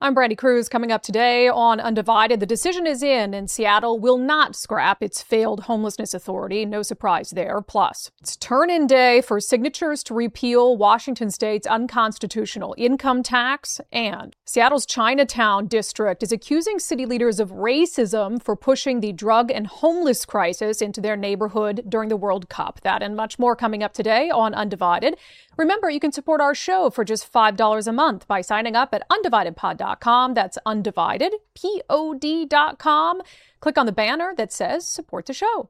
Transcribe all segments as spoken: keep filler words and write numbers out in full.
I'm Brandy Cruz. Coming up today on Undivided, the decision is in and Seattle will not scrap its failed homelessness authority. No surprise there. Plus, it's turn-in day for signatures to repeal Washington state's unconstitutional income tax. And Seattle's Chinatown district is accusing city leaders of racism for pushing the drug and homeless crisis into their neighborhood during the World Cup. That and much more coming up today on Undivided. Remember, you can support our show for just five dollars a month by signing up at undivided pod dot com. That's undivided, P O D dot com. Click on the banner that says support the show.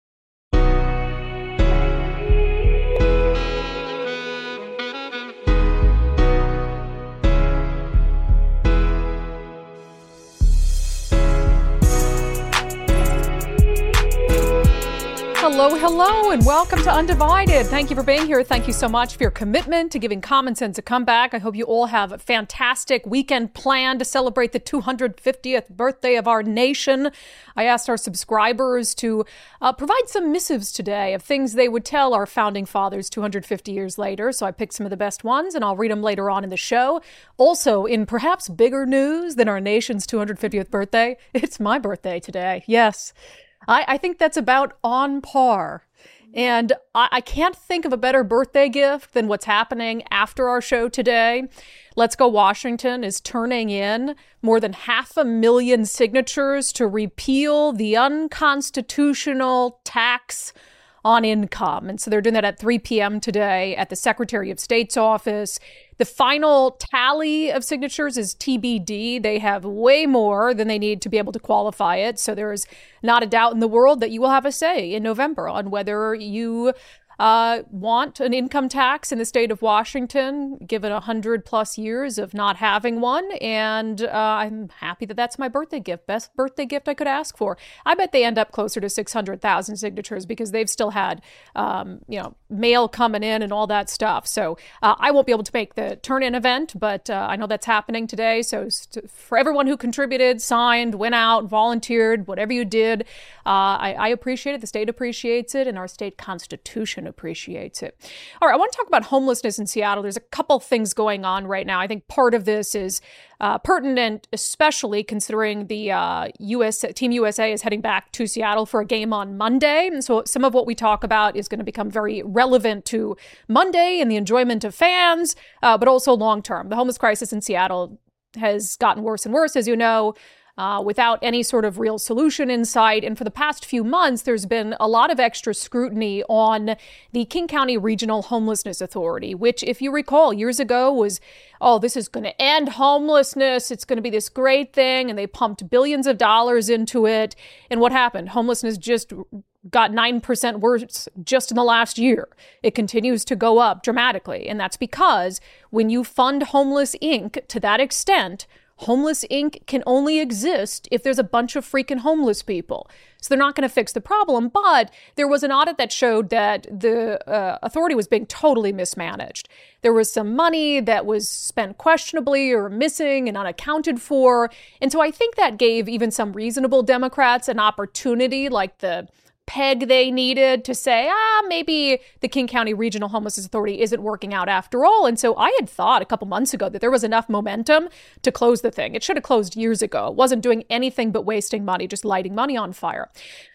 Hello, hello, and welcome to Undivided. Thank you for being here. Thank you so much for your commitment to giving Common Sense a comeback. I hope you all have a fantastic weekend planned to celebrate the two hundred fiftieth birthday of our nation. I asked our subscribers to uh, provide some missives today of things they would tell our founding fathers two hundred fifty years later. So I picked some of the best ones, and I'll read them later on in the show. Also, in perhaps bigger news than our nation's two hundred fiftieth birthday, it's my birthday today. Yes. I, I think that's about on par. And I, I can't think of a better birthday gift than what's happening after our show today. Let's Go Washington is turning in more than half a million signatures to repeal the unconstitutional tax on income. And so they're doing that at three p.m. today at the Secretary of State's office. The final tally of signatures is T B D. They have way more than they need to be able to qualify it. So there is not a doubt in the world that you will have a say in November on whether you uh, want an income tax in the state of Washington, given one hundred plus years of not having one. And uh, I'm happy that that's my birthday gift. Best birthday gift I could ask for. I bet they end up closer to six hundred thousand signatures because they've still had, um, you know, mail coming in and all that stuff. So uh, I won't be able to make the turn-in event, but uh, I know that's happening today. So st- for everyone who contributed, signed, went out, volunteered, whatever you did, uh, I-, I appreciate it. The state appreciates it, and our state constitution appreciates it. All right, I want to talk about homelessness in Seattle. There's a couple things going on right now. I think part of this is uh, pertinent, especially considering the uh, U S Team U S A is heading back to Seattle for a game on Monday. And so some of what we talk about is going to become very relevant to Monday and the enjoyment of fans, uh, but also long term. The homeless crisis in Seattle has gotten worse and worse, as you know. Uh, without any sort of real solution in sight. And for the past few months, there's been a lot of extra scrutiny on the King County Regional Homelessness Authority, which, if you recall, years ago was, oh, this is going to end homelessness. It's going to be this great thing. And they pumped billions of dollars into it. And what happened? Homelessness just got nine percent worse just in the last year. It continues to go up dramatically. And that's because when you fund Homeless Incorporated to that extent, Homeless Incorporated can only exist if there's a bunch of freaking homeless people. So they're not going to fix the problem. But there was an audit that showed that the uh, authority was being totally mismanaged. There was some money that was spent questionably or missing and unaccounted for. And so I think that gave even some reasonable Democrats an opportunity, like the peg they needed to say, ah, maybe the King County Regional Homelessness Authority isn't working out after all. And so I had thought a couple months ago that there was enough momentum to close the thing. It should have closed years ago. It wasn't doing anything but wasting money, just lighting money on fire.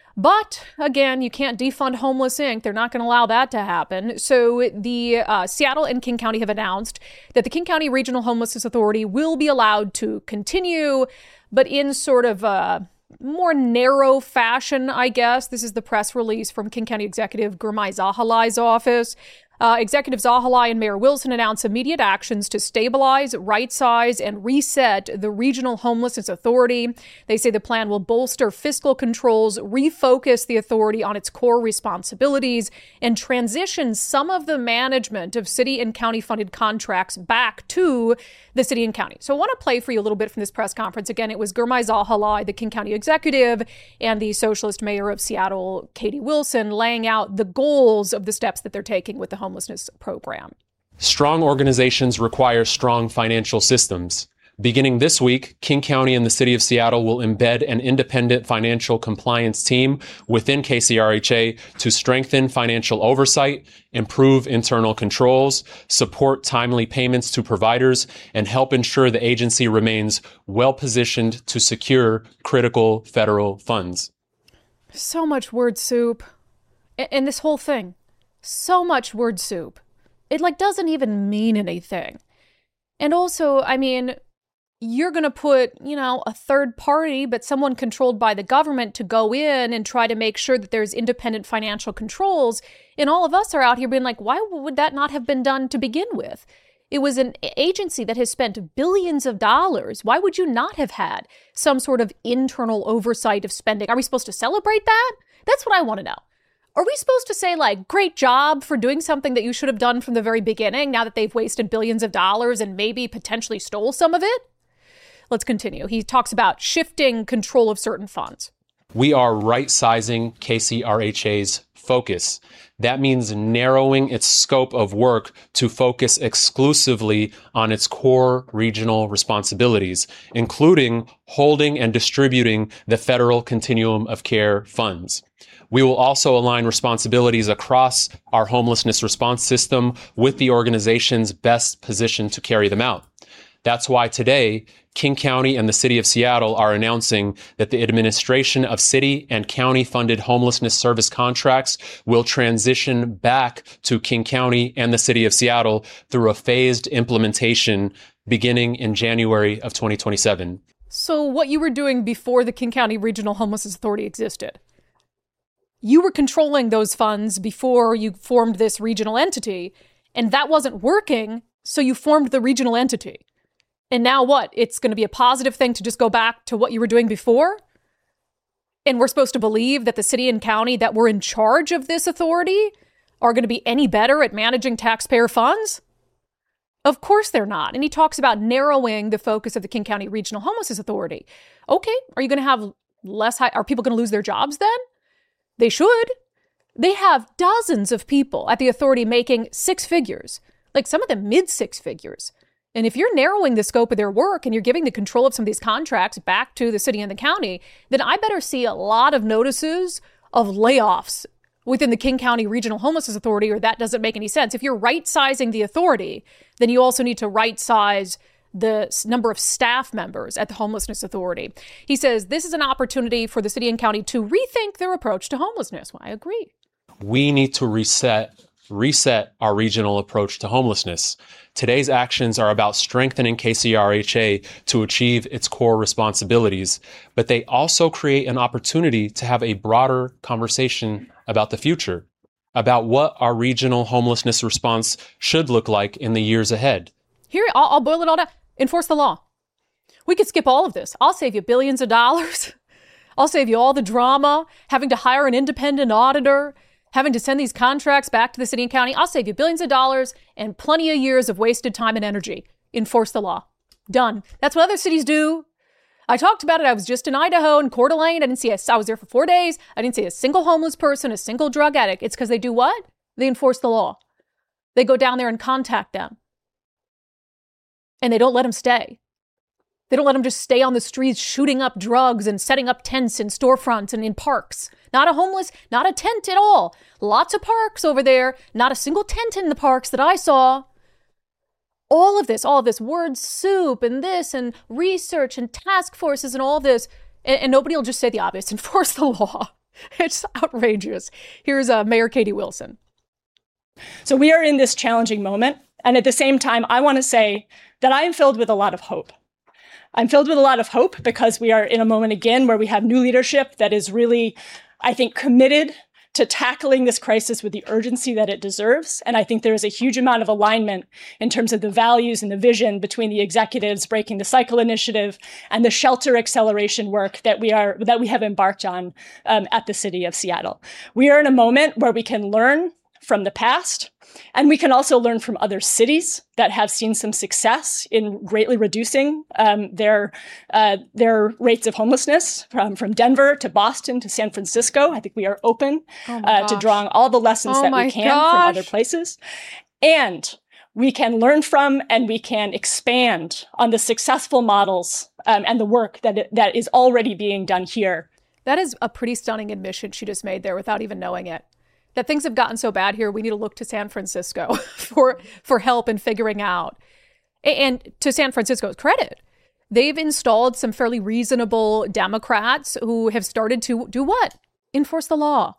But again, you can't defund Homeless Incorporated. They're not going to allow that to happen. So the uh, Seattle and King County have announced that the King County Regional Homelessness Authority will be allowed to continue, but in sort of a more narrow fashion, I guess. This is the press release from King County Executive Gurmai Zahalai's office. Uh, Executive Zahalai and Mayor Wilson announced immediate actions to stabilize, right-size, and reset the Regional Homelessness Authority. They say the plan will bolster fiscal controls, refocus the authority on its core responsibilities, and transition some of the management of city and county-funded contracts back to the city and county. So I want to play for you a little bit from this press conference. Again, it was Gurmai Zahalai, the King County Executive, and the Socialist Mayor of Seattle, Katie Wilson, laying out the goals of the steps that they're taking with the homelessness program. Strong organizations require strong financial systems. Beginning this week, King County and the City of Seattle will embed an independent financial compliance team within K C R H A to strengthen financial oversight, improve internal controls, support timely payments to providers, and help ensure the agency remains well-positioned to secure critical federal funds. So much word soup. And this whole thing, so much word soup. It like doesn't even mean anything. And also, I mean, you're going to put, you know, a third party, but someone controlled by the government to go in and try to make sure that there's independent financial controls. And all of us are out here being like, why would that not have been done to begin with? It was an agency that has spent billions of dollars. Why would you not have had some sort of internal oversight of spending? Are we supposed to celebrate that? That's what I want to know. Are we supposed to say, like, great job for doing something that you should have done from the very beginning now that they've wasted billions of dollars and maybe potentially stole some of it? Let's continue. He talks about shifting control of certain funds. We are right-sizing K C R H A's focus. That means narrowing its scope of work to focus exclusively on its core regional responsibilities, including holding and distributing the federal Continuum of Care funds. We will also align responsibilities across our homelessness response system with the organizations best positioned to carry them out. That's why today, King County and the City of Seattle are announcing that the administration of city and county-funded homelessness service contracts will transition back to King County and the City of Seattle through a phased implementation beginning in January of twenty twenty-seven. So what you were doing before the King County Regional Homelessness Authority existed, you were controlling those funds before you formed this regional entity, and that wasn't working, so you formed the regional entity. And now what? It's going to be a positive thing to just go back to what you were doing before? And we're supposed to believe that the city and county that were in charge of this authority are going to be any better at managing taxpayer funds? Of course they're not. And he talks about narrowing the focus of the King County Regional Homelessness Authority. Okay, are you going to have less high? Are people going to lose their jobs then? They should. They have dozens of people at the authority making six figures, like some of them mid six figures. And if you're narrowing the scope of their work and you're giving the control of some of these contracts back to the city and the county, then I better see a lot of notices of layoffs within the King County Regional Homelessness Authority, or that doesn't make any sense. If you're right-sizing the authority, then you also need to right-size the number of staff members at the Homelessness Authority. He says this is an opportunity for the city and county to rethink their approach to homelessness. Well, I agree. We need to reset reset our regional approach to homelessness. Today's actions are about strengthening K C R H A to achieve its core responsibilities, but they also create an opportunity to have a broader conversation about the future, about what our regional homelessness response should look like in the years ahead. Here, I'll, I'll boil it all down. Enforce the law. We could skip all of this. I'll save you billions of dollars. I'll save you all the drama, having to hire an independent auditor, having to send these contracts back to the city and county. I'll save you billions of dollars and plenty of years of wasted time and energy. Enforce the law. Done. That's what other cities do. I talked about it. I was just in Idaho in Coeur d'Alene. I didn't see a, I was there for four days. I didn't see a single homeless person, a single drug addict. It's because they do what? They enforce the law. They go down there and contact them. And they don't let them stay. They don't let them just stay on the streets shooting up drugs and setting up tents in storefronts and in parks. Not a homeless, not a tent at all. Lots of parks over there. Not a single tent in the parks that I saw. All of this, all of this word soup and this and research and task forces and all this. And, and nobody will just say the obvious, enforce the law. It's outrageous. Here's uh, Mayor Katie Wilson. So we are in this challenging moment. And at the same time, I want to say that I am filled with a lot of hope. I'm filled with a lot of hope because we are in a moment again where we have new leadership that is really, I think, committed to tackling this crisis with the urgency that it deserves. And I think there is a huge amount of alignment in terms of the values and the vision between the executives Breaking the Cycle initiative and the shelter acceleration work that we are that we have embarked on um, at the City of Seattle. We are in a moment where we can learn from the past, and we can also learn from other cities that have seen some success in greatly reducing um, their uh, their rates of homelessness, from, from Denver to Boston to San Francisco. I think we are open oh uh, to drawing all the lessons oh that we can gosh. from other places. And we can learn from and we can expand on the successful models um, and the work that that is already being done here. That is a pretty stunning admission she just made there without even knowing it. That things have gotten so bad here, we need to look to San Francisco for for help in figuring out. And to San Francisco's credit, they've installed some fairly reasonable Democrats who have started to do what? Enforce the law.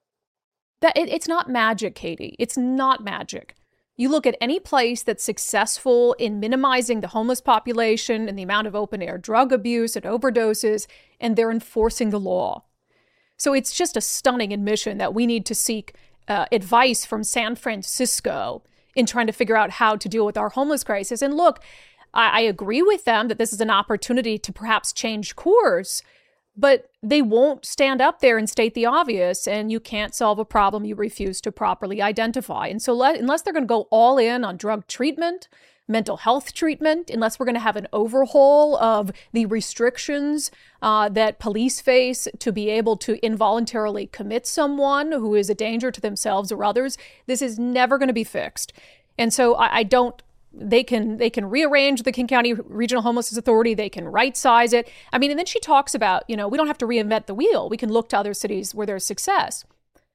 That it, it's not magic, Katie. It's not magic. You look at any place that's successful in minimizing the homeless population and the amount of open air drug abuse and overdoses, and they're enforcing the law. So it's just a stunning admission that we need to seek uh, advice from San Francisco in trying to figure out how to deal with our homeless crisis. And look, I, I agree with them that this is an opportunity to perhaps change course, but they won't stand up there and state the obvious, and you can't solve a problem you refuse to properly identify. And so let, unless they're going to go all in on drug treatment, mental health treatment, unless we're going to have an overhaul of the restrictions uh, that police face to be able to involuntarily commit someone who is a danger to themselves or others, this is never going to be fixed. And so I, I don't They can they can rearrange the King County Regional Homelessness Authority. They can right size it. I mean, and then she talks about, you know, we don't have to reinvent the wheel. We can look to other cities where there's success.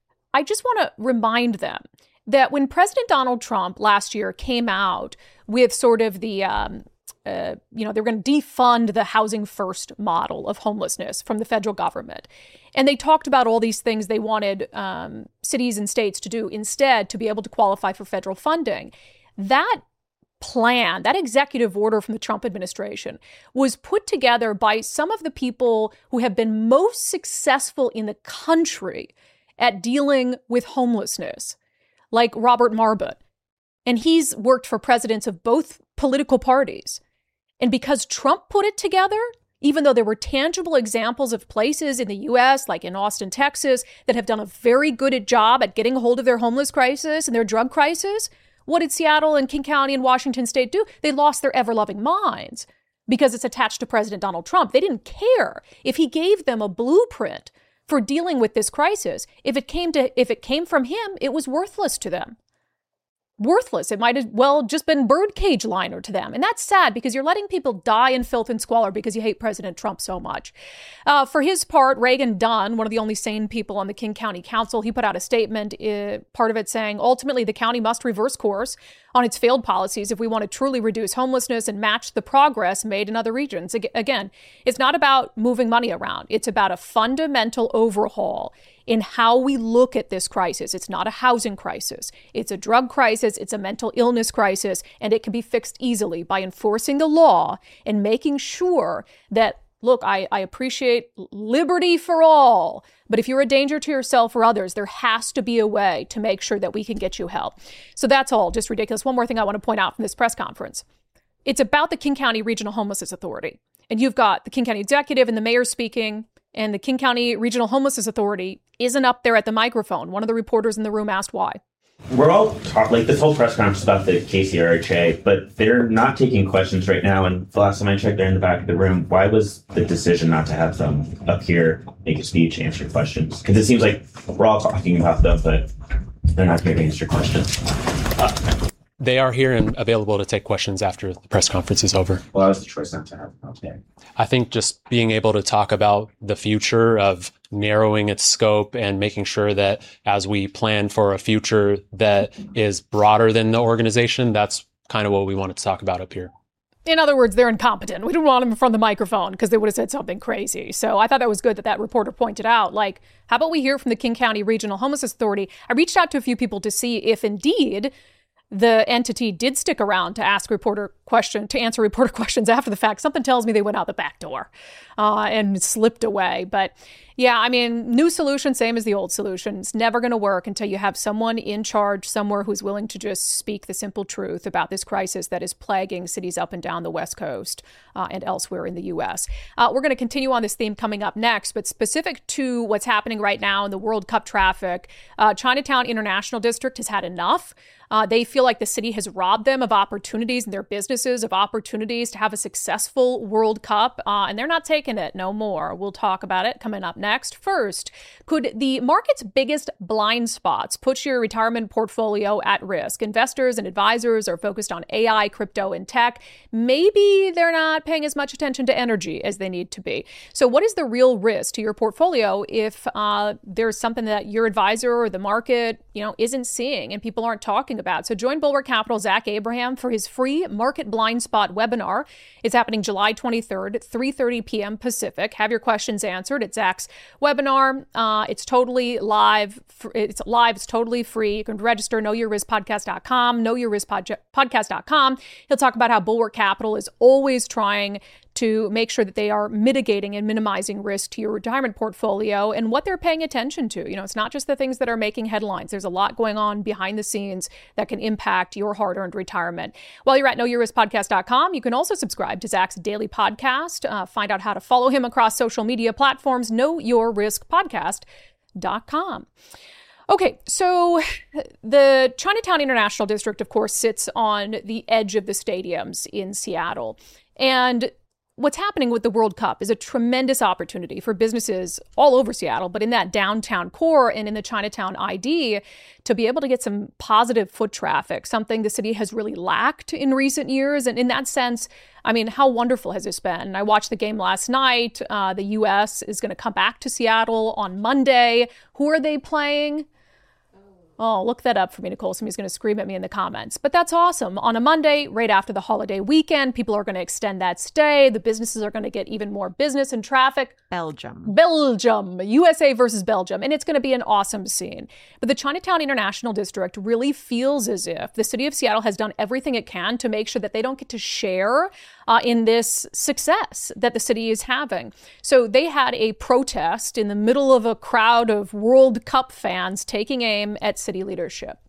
I just want to remind them that when President Donald Trump last year came out with sort of the, um, uh, you know, they were going to defund the housing first model of homelessness from the federal government. And they talked about all these things they wanted um, cities and states to do instead to be able to qualify for federal funding. That plan, that executive order from the Trump administration was put together by some of the people who have been most successful in the country at dealing with homelessness, like Robert Marbut. And he's worked for presidents of both political parties. And because Trump put it together, even though there were tangible examples of places in the U S, like in Austin, Texas, that have done a very good job at getting a hold of their homeless crisis and their drug crisis, what did Seattle and King County and Washington State do? They lost their ever-loving minds because it's attached to President Donald Trump. They didn't care if he gave them a blueprint for dealing with this crisis. If it came to, if it came from him, it was worthless to them. Worthless. It might have well just been birdcage liner to them. And that's sad because you're letting people die in filth and squalor because you hate President Trump so much. Uh, for his part, Reagan Dunn, one of the only sane people on the King County Council, he put out a statement, uh, part of it saying, ultimately, the county must reverse course on its failed policies if we want to truly reduce homelessness and match the progress made in other regions. Again, it's not about moving money around. It's about a fundamental overhaul in how we look at this crisis. It's not a housing crisis. It's a drug crisis. It's a mental illness crisis. And it can be fixed easily by enforcing the law and making sure that, look, I, I appreciate liberty for all, but if you're a danger to yourself or others, there has to be a way to make sure that we can get you help. So that's all just ridiculous. One more thing I want to point out from this press conference. It's about the King County Regional Homelessness Authority. And you've got the King County Executive and the mayor speaking, and the King County Regional Homelessness Authority isn't up there at the microphone. One of the reporters in the room asked why. We're all talk, like this whole press conference about the K C R H A, but they're not taking questions right now. And the last time I checked, they're in the back of the room. Why was the decision not to have them up here, make a speech, answer questions? Because it seems like we're all talking about them, but they're not here to answer questions. Uh, They are here and available to take questions after the press conference is over. Well, that was the choice not to have them out there. I think just being able to talk about the future of narrowing its scope and making sure that as we plan for a future that is broader than the organization, that's kind of what we wanted to talk about up here. In other words, they're incompetent. We didn't want them in front of the microphone because they would have said something crazy. So I thought that was good that that reporter pointed out, like, how about we hear from the King County Regional Homelessness Authority? I reached out to a few people to see if indeed the entity did stick around to ask reporter question, to answer reporter questions after the fact. Something tells me they went out the back door uh, and slipped away. But yeah, I mean, new solution, same as the old solution. It's never going to work until you have someone in charge somewhere who's willing to just speak the simple truth about this crisis that is plaguing cities up and down the West Coast uh, and elsewhere in the U S. Uh, we're going to continue on this theme coming up next, but specific to what's happening right now in the World Cup traffic, uh, Chinatown International District has had enough. Uh, they feel like the city has robbed them of opportunities in their business promises of opportunities to have a successful World Cup, uh, and they're not taking it no more. We'll talk about it coming up next. First, could the market's biggest blind spots put your retirement portfolio at risk? Investors and advisors are focused on A I, crypto, and tech. Maybe they're not paying as much attention to energy as they need to be. So what is the real risk to your portfolio if uh, there's something that your advisor or the market, you know, isn't seeing and people aren't talking about? So join Bulwark Capital Zach Abraham for his free Market Blind Spot webinar. It's happening July twenty-third, three thirty p.m. Pacific. Have your questions answered at Zach's webinar. Uh, it's totally live. It's live. It's totally free. You can register know your risk podcast dot com, know your risk podcast dot com. He'll talk about how Bulwark Capital is always trying to make sure that they are mitigating and minimizing risk to your retirement portfolio and what they're paying attention to. You know, it's not just the things that are making headlines. There's a lot going on behind the scenes that can impact your hard-earned retirement. While you're at know your risk podcast dot com, you can also subscribe to Zach's daily podcast. Uh, find out how to follow him across social media platforms, know your risk podcast dot com. Okay, so the Chinatown International District, of course, sits on the edge of the stadiums in Seattle. And what's happening with the World Cup is a tremendous opportunity for businesses all over Seattle, but in that downtown core and in the Chinatown I D to be able to get some positive foot traffic, something the city has really lacked in recent years. And in that sense, I mean, how wonderful has this been? I watched the game last night. Uh, the U S is going to come back to Seattle on Monday. Who are they playing? Oh, look that up for me, Nicole. Somebody's going to scream at me in the comments. But that's awesome. On a Monday, right after the holiday weekend, people are going to extend that stay. The businesses are going to get even more business and traffic. Belgium. Belgium. U S A versus Belgium. And it's going to be an awesome scene. But the Chinatown International District really feels as if the city of Seattle has done everything it can to make sure that they don't get to share uh, in this success that the city is having. So they had a protest in the middle of a crowd of World Cup fans taking aim at city leadership.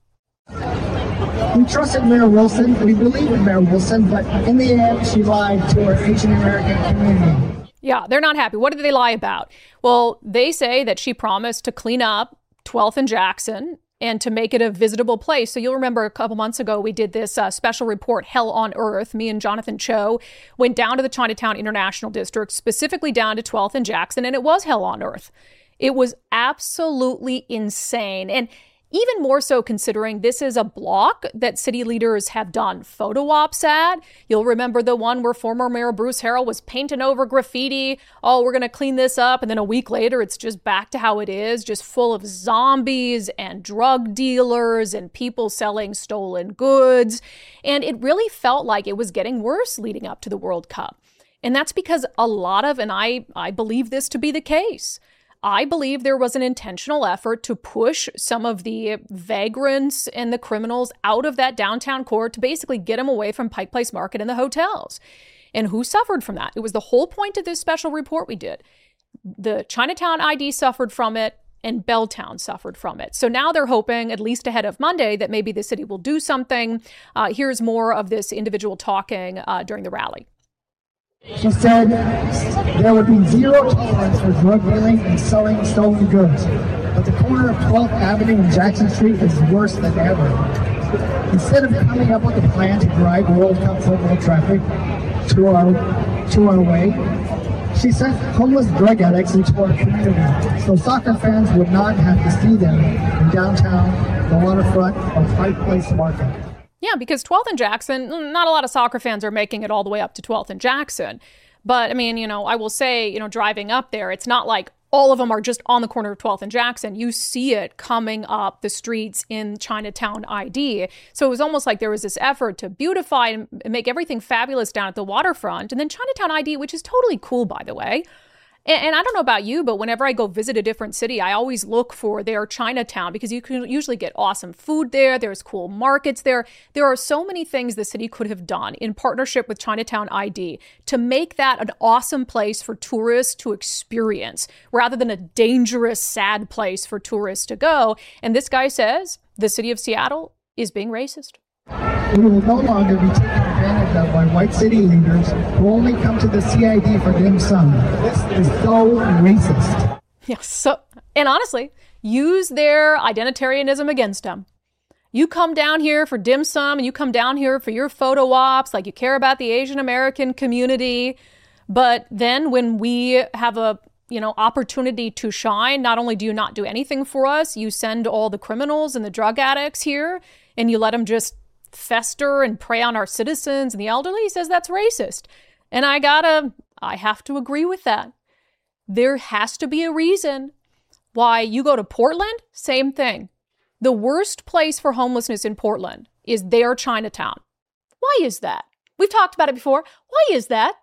We trusted Mayor Wilson. We believe in Mayor Wilson, but in the end, she lied to our Asian American community. Yeah, they're not happy. What did they lie about? Well, they say that she promised to clean up twelfth and Jackson and to make it a visitable place. So you'll remember a couple months ago, we did this uh, special report, Hell on Earth. Me and Jonathan Cho went down to the Chinatown International District, specifically down to twelfth and Jackson, and it was hell on earth. It was absolutely insane. And even more so considering this is a block that city leaders have done photo ops at. You'll remember the one where former Mayor Bruce Harrell was painting over graffiti. Oh, we're going to clean this up. And then a week later, it's just back to how it is, just full of zombies and drug dealers and people selling stolen goods. And it really felt like it was getting worse leading up to the World Cup. And that's because a lot of, and I, I believe this to be the case, I believe there was an intentional effort to push some of the vagrants and the criminals out of that downtown core to basically get them away from Pike Place Market and the hotels. And who suffered from that? It was the whole point of this special report we did. The Chinatown I D suffered from it, and Belltown suffered from it. So now they're hoping, at least ahead of Monday, that maybe the city will do something. Uh, here's more of this individual talking uh, during the rally. She said there would be zero tolerance for drug dealing and selling stolen goods. But the corner of twelfth Avenue and Jackson Street is worse than ever. Instead of coming up with a plan to drive World Cup football traffic to our, to our way, she sent homeless drug addicts into our community so soccer fans would not have to see them in downtown, the waterfront, or Pike Place Market. Yeah, because twelfth and Jackson, not a lot of soccer fans are making it all the way up to twelfth and Jackson. But I mean, you know, I will say, you know, driving up there, it's not like all of them are just on the corner of twelfth and Jackson. You see it coming up the streets in Chinatown I D. So it was almost like there was this effort to beautify and make everything fabulous down at the waterfront. And then Chinatown I D, which is totally cool, by the way. And I don't know about you, but whenever I go visit a different city, I always look for their Chinatown because you can usually get awesome food there. There's cool markets there. There are so many things the city could have done in partnership with Chinatown I D to make that an awesome place for tourists to experience rather than a dangerous, sad place for tourists to go. And this guy says the city of Seattle is being racist. We will no longer be taken advantage of by white city leaders who only come to the C I D for dim sum. This is so racist. Yeah, so, and honestly, use their identitarianism against them. You come down here for dim sum and you come down here for your photo ops, like you care about the Asian American community. But then when we have a, you know, opportunity to shine, not only do you not do anything for us, you send all the criminals and the drug addicts here and you let them just fester and prey on our citizens and the elderly. He says that's racist. And I gotta, I have to agree with that. There has to be a reason why you go to Portland, same thing. The worst place for homelessness in Portland is their Chinatown. Why is that? We've talked about it before. Why is that?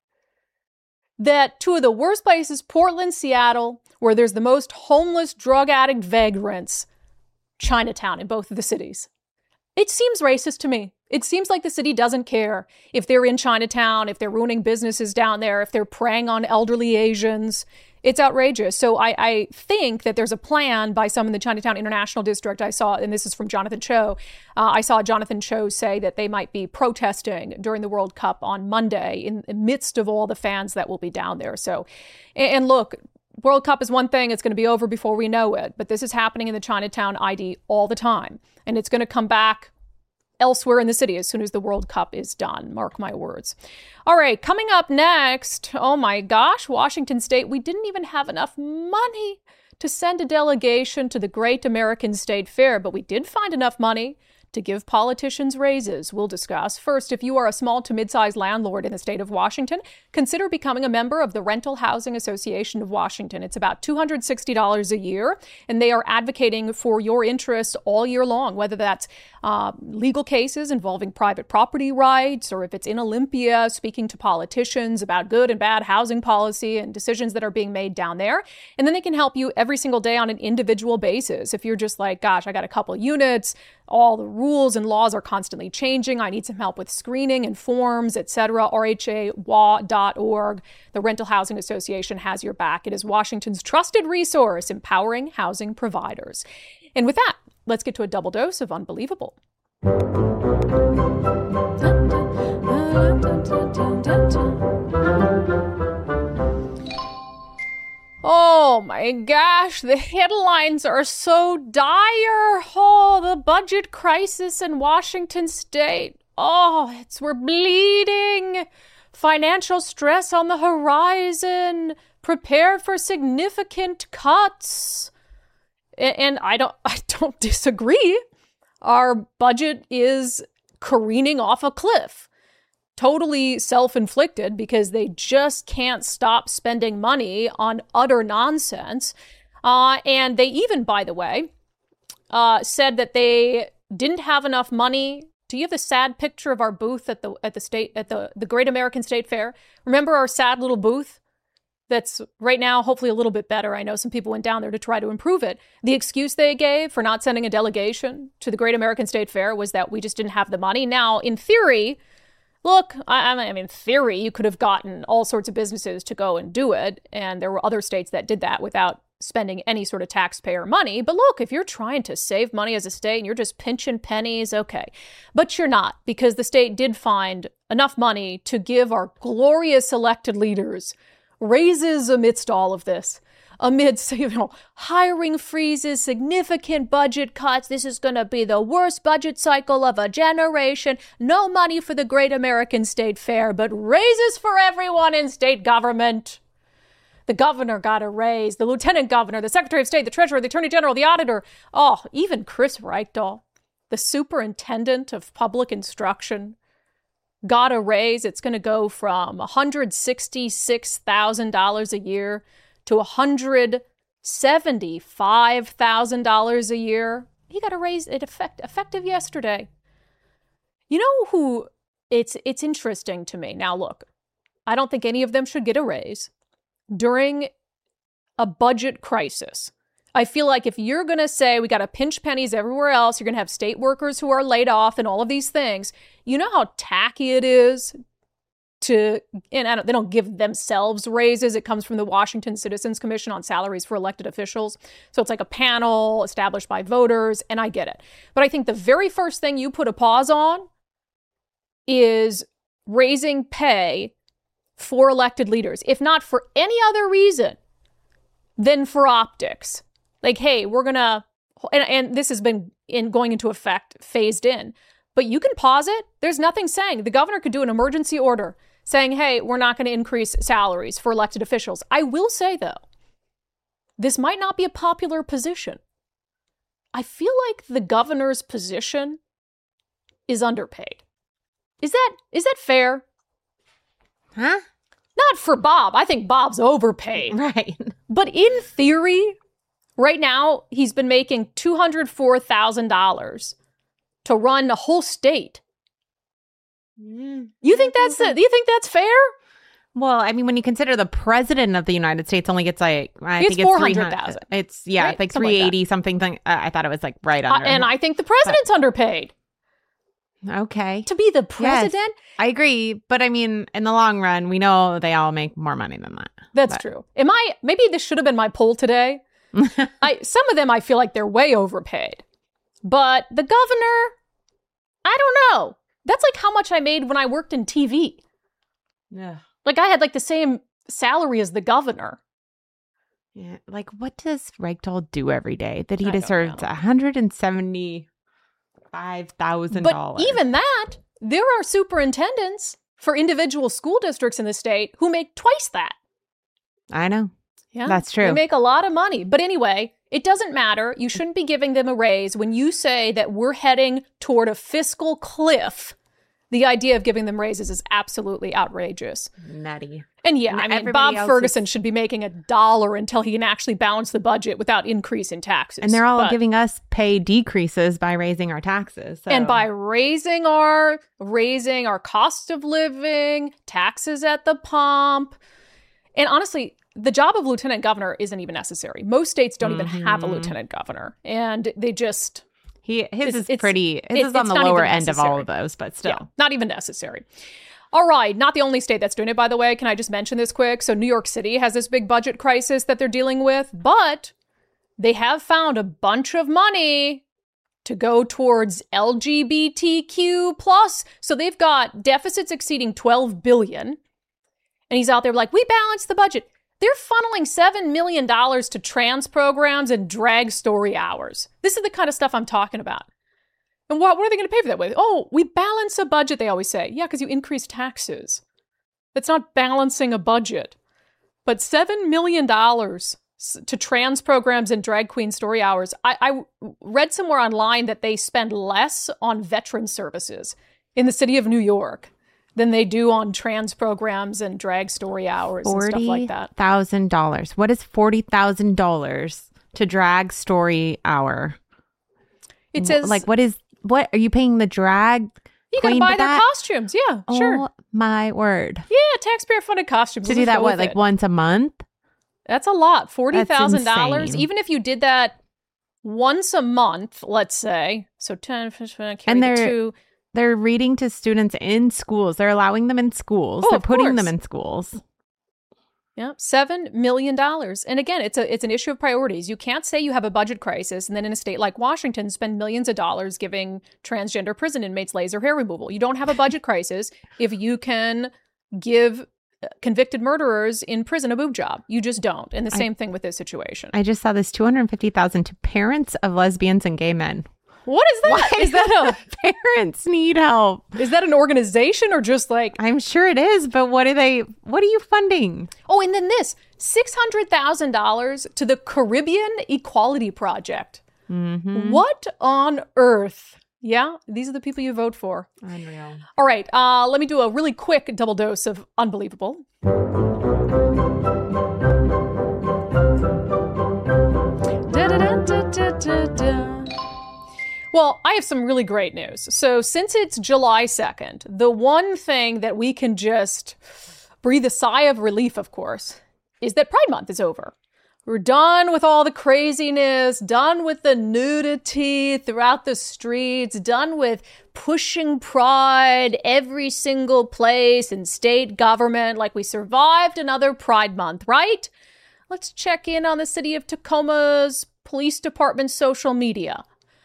That two of the worst places, Portland, Seattle, where there's the most homeless drug addict vagrants, Chinatown in both of the cities. It seems racist to me. It seems like the city doesn't care if they're in Chinatown, if they're ruining businesses down there, if they're preying on elderly Asians. It's outrageous. So I, I think that there's a plan by some in the Chinatown International District. I saw, and this is from Jonathan Cho, uh, I saw Jonathan Cho say that they might be protesting during the World Cup on Monday in the midst of all the fans that will be down there. So, and, and look, World Cup is one thing. It's going to be over before we know it. But this is happening in the Chinatown I D all the time. And it's going to come back elsewhere in the city as soon as the World Cup is done. Mark my words. All right, coming up next, oh my gosh, Washington State, we didn't even have enough money to send a delegation to the Great American State Fair, but we did find enough money to give politicians raises. We'll discuss. First, if you are a small to mid-sized landlord in the state of Washington, consider becoming a member of the Rental Housing Association of Washington. It's about two hundred sixty dollars a year, and they are advocating for your interests all year long, whether that's uh, legal cases involving private property rights, or if it's in Olympia, speaking to politicians about good and bad housing policy and decisions that are being made down there. And then they can help you every single day on an individual basis. If you're just like, gosh, I got a couple units, all the rules and laws are constantly changing, I need some help with screening and forms, et cetera, R H A W A dot org. The Rental Housing Association has your back. It is Washington's trusted resource, empowering housing providers. And with that, let's get to a double dose of unbelievable. Oh my gosh, the headlines are so dire. Oh, the budget crisis in Washington State. Oh, it's we're bleeding. Financial stress on the horizon. Prepare for significant cuts. And I don't I don't disagree. Our budget is careening off a cliff. Totally self-inflicted because they just can't stop spending money on utter nonsense. Uh, and they even, by the way, uh, said that they didn't have enough money. Do you have the sad picture of our booth at the at the state at the, the Great American State Fair? Remember our sad little booth? That's right now hopefully a little bit better. I know some people went down there to try to improve it. The excuse they gave for not sending a delegation to the Great American State Fair was that we just didn't have the money. Now, in theory, look, I, I mean, in theory, you could have gotten all sorts of businesses to go and do it. And there were other states that did that without spending any sort of taxpayer money. But look, if you're trying to save money as a state and you're just pinching pennies, okay. But you're not, because the state did find enough money to give our glorious elected leaders raises amidst all of this. Amidst, you know, hiring freezes, significant budget cuts. This is going to be the worst budget cycle of a generation. No money for the Great American State Fair, but raises for everyone in state government. The governor got a raise, the lieutenant governor, the secretary of state, the treasurer, the attorney general, the auditor. Oh, even Chris Reichdahl, the superintendent of public instruction, got a raise. It's going to go from one hundred sixty-six thousand dollars a year to one hundred seventy-five thousand dollars a year. He got a raise it effect, effective yesterday. You know who, it's it's interesting to me. Now, look, I don't think any of them should get a raise during a budget crisis. I feel like if you're going to say we got to pinch pennies everywhere else, you're going to have state workers who are laid off and all of these things. You know how tacky it is to, and I don't, they don't give themselves raises. It comes from the Washington Citizens Commission on Salaries for Elected Officials. So it's like a panel established by voters, and I get it. But I think the very first thing you put a pause on is raising pay for elected leaders, if not for any other reason than for optics. Like, hey, we're going to and, and this has been in going into effect, phased in, but you can pause it. There's nothing saying the governor could do an emergency order saying, hey, we're not going to increase salaries for elected officials. I will say, though, this might not be a popular position. I feel like the governor's position is underpaid. Is that is that fair? Huh? Not for Bob. I think Bob's overpaid. Right. But in theory, right now, he's been making two hundred four thousand dollars to run a whole state. Mm. You think that's the, do you think that's fair? Well, I mean, when you consider the president of the United States only gets like, I It's think it's four hundred thousand. It's, yeah, Right? it's like Something like three eighty something. Thing. Uh, I thought it was like right Uh, under. and I think the president's underpaid. Okay. To be the president? Yes, I agree. But I mean, in the long run, we know they all make more money than that. That's But- true. Am I, maybe this should have been my poll today. I Some of them I feel like they're way overpaid. But the governor, I don't know. That's like how much I made when I worked in T V. Yeah. Like I had like the same salary as the governor. Yeah. Like, what does Reichtold do every day that he I don't deserves know. one hundred seventy-five thousand But dollars? even that, there are superintendents for individual school districts in the state who make twice that. I know. Yeah, That's true. They make a lot of money. But anyway, it doesn't matter. You shouldn't be giving them a raise when you say that we're heading toward a fiscal cliff. The idea of giving them raises is absolutely outrageous. Nutty. And yeah, And I mean, everybody Bob else Ferguson is- should be making a dollar until he can actually balance the budget without increase in taxes. And they're all But- giving us pay decreases by raising our taxes. So. And by raising our raising our cost of living, taxes at the pump. And honestly, the job of lieutenant governor isn't even necessary. Most states don't even have a Mhm. lieutenant governor. And they just he his it's- is it's- pretty. His it- is on it's the not lower even end of all necessary. of those, but still. Yeah, not even necessary. All right, not the only state that's doing it, by the way. Can I just mention this quick? So New York City has this big budget crisis that they're dealing with, but they have found a bunch of money to go towards L G B T Q plus. So they've got deficits exceeding twelve billion dollars. And he's out there like, we balanced the budget. They're funneling seven million dollars to trans programs and drag story hours. This is the kind of stuff I'm talking about. And what, what are they going to pay for that with? Oh, we balance a budget, they always say. Yeah, because you increase taxes. That's not balancing a budget. But seven million dollars to trans programs and drag queen story hours. I, I read somewhere online that they spend less on veteran services in the city of New York than they do on trans programs and drag story hours and stuff like that. forty thousand dollars. What is forty thousand dollars to drag story hour? It says, Like, what is, what are you paying the drag you got to queen buy for their that? costumes. Yeah, sure. Oh, my word. Yeah, taxpayer funded costumes. To Let's do just that, go what, with like it. once a month? That's a lot. forty thousand dollars. insane. Even if you did that once a month, let's say. So ten, carry And the they're- two. They're reading to students in schools. They're allowing them in schools. Oh, They're of putting course. them in schools. Yeah, seven million dollars. And again, it's a it's an issue of priorities. You can't say you have a budget crisis and then in a state like Washington spend millions of dollars giving transgender prison inmates laser hair removal. You don't have a budget crisis if you can give convicted murderers in prison a boob job. You just don't. And the I- same thing with this situation. I just saw this two hundred fifty thousand dollars to parents of lesbians and gay men. What is that? Why Is that Parents need help. a is that an organization or just like I'm sure it is, but what are they, what are you funding? oh, and then this six hundred thousand dollars to the Caribbean Equality Project. Mm-hmm. What on earth? Yeah, these are the people you vote for. Unreal. All right, uh, let me do a really quick double dose of unbelievable. Da-da-da-da-da-da-da. Well, I have some really great news. So since it's July second, the one thing that we can just breathe a sigh of relief, of course, is that Pride Month is over. We're done with all the craziness, done with the nudity throughout the streets, done with pushing pride every single place in state government. Like we survived another Pride Month, right? Let's check in on the city of Tacoma's police department's social media.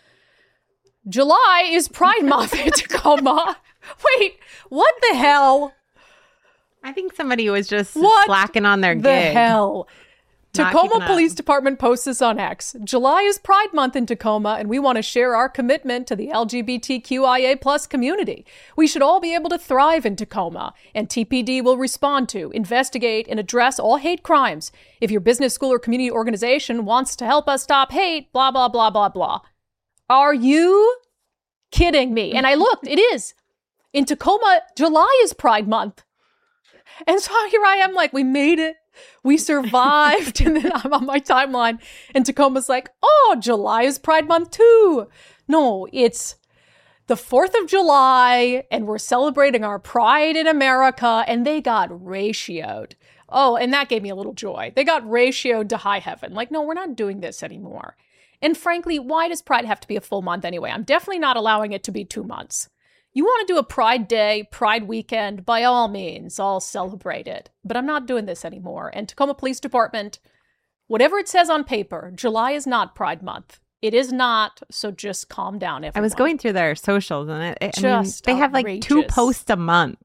July is Pride Month in Tacoma. Wait, what the hell? I think somebody was just What slacking on their The gig. hell? Not Tacoma keeping up. Police Department posts this on X. July is Pride Month in Tacoma, and we want to share our commitment to the L G B T Q I A plus community. We should all be able to thrive in Tacoma, and T P D will respond to, investigate, and address all hate crimes. If your business, school, or community organization wants to help us stop hate, blah, blah, blah, blah, blah. Are you kidding me? And I looked, it is. In Tacoma, July is Pride Month. And so here I am like, we made it. We survived. And then I'm on my timeline and Tacoma's like, oh, July is Pride Month too. No, it's the fourth of July and we're celebrating our pride in America, and they got ratioed. Oh, and that gave me a little joy. They got ratioed to high heaven. Like, no, we're not doing this anymore. And frankly, why does Pride have to be a full month anyway? I'm definitely not allowing it to be two months. You want to do a Pride Day, Pride Weekend, by all means, I'll celebrate it. But I'm not doing this anymore. And Tacoma Police Department, whatever it says on paper, July is not Pride Month. It is not, so just calm down, everyone. I was going through their socials, and it, it, I mean, Just they have like two outrageous. posts a month.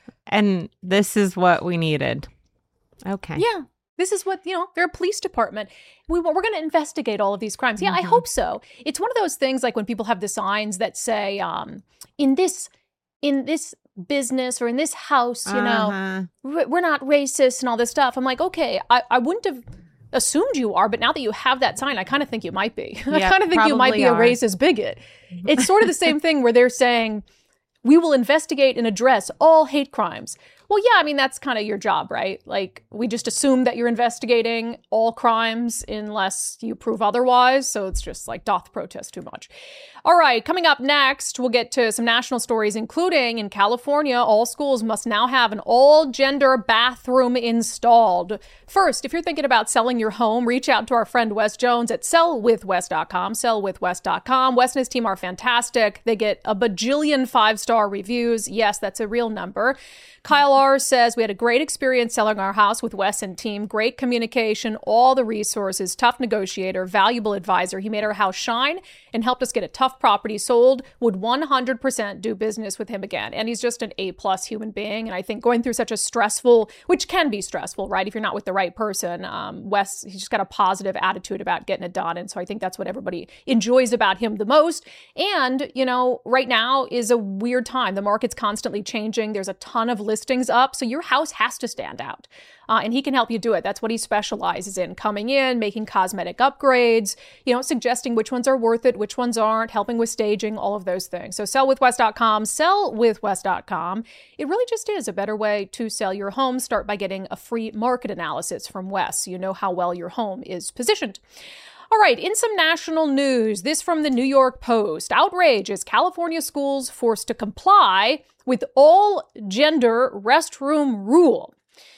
And this is what we needed. Okay. Yeah. This is what, you know, they're a police department. We, we're going to investigate all of these crimes. Yeah, I hope so. It's one of those things like when people have the signs that say, um, in this in this business or in this house, you Uh-huh. know, we're not racist and all this stuff. I'm like, okay, I, I wouldn't have assumed you are, but now that you have that sign, I kind of think you might be. I Yeah, kind of think you might probably be a are. racist bigot. It's sort of the same thing where they're saying, we will investigate and address all hate crimes. Well, yeah, I mean, that's kind of your job, right? Like, we just assume that you're investigating all crimes unless you prove otherwise. So it's just like, doth protest too much. All right, coming up next, we'll get to some national stories, including in California, all schools must now have an all-gender bathroom installed. First, if you're thinking about selling your home, reach out to our friend Wes Jones at sell with wes dot com, sell with wes dot com. Wes and his team are fantastic. They get a bajillion five-star reviews. Yes, that's a real number. Kyle R. says, we had a great experience selling our house with Wes and team. Great communication, all the resources, tough negotiator, valuable advisor. He made our house shine and helped us get a tough property sold. Would one hundred percent do business with him again. And he's just an A-plus human being. And I think going through such a stressful, which can be stressful, right? If you're not with the right person, um, Wes, he's just got a positive attitude about getting it done. And so I think that's what everybody enjoys about him the most. And, you know, right now is a weird time. The market's constantly changing. There's a ton of listings up. So your house has to stand out. Uh, and he can help you do it. That's what he specializes in, coming in, making cosmetic upgrades, you know, suggesting which ones are worth it, which ones aren't, helping with staging, all of those things. So sell with wes dot com, sell with wes dot com. It really just is a better way to sell your home. Start by getting a free market analysis from Wes, so you know how well your home is positioned. All right, in some national news, this from the New York Post. Outrage as California schools forced to comply with all gender restroom rule.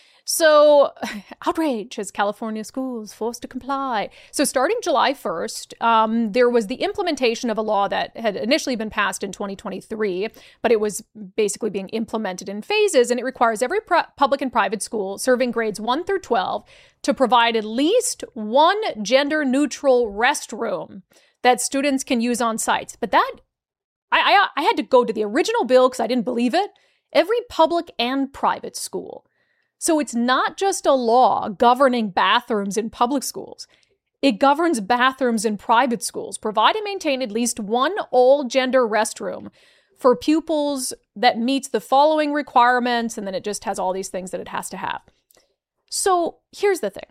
So, outrage as California schools forced to comply. So starting July first, um, there was the implementation of a law that had initially been passed in twenty twenty-three, but it was basically being implemented in phases, and it requires every pro- public and private school serving grades one through twelve to provide at least one gender-neutral restroom that students can use on sites. But that, I, I, I had to go to the original bill because I didn't believe it. Every public and private school. So it's not just a law governing bathrooms in public schools. It governs bathrooms in private schools. Provide and maintain at least one all-gender restroom for pupils that meets the following requirements, and then it just has all these things that it has to have. So here's the thing.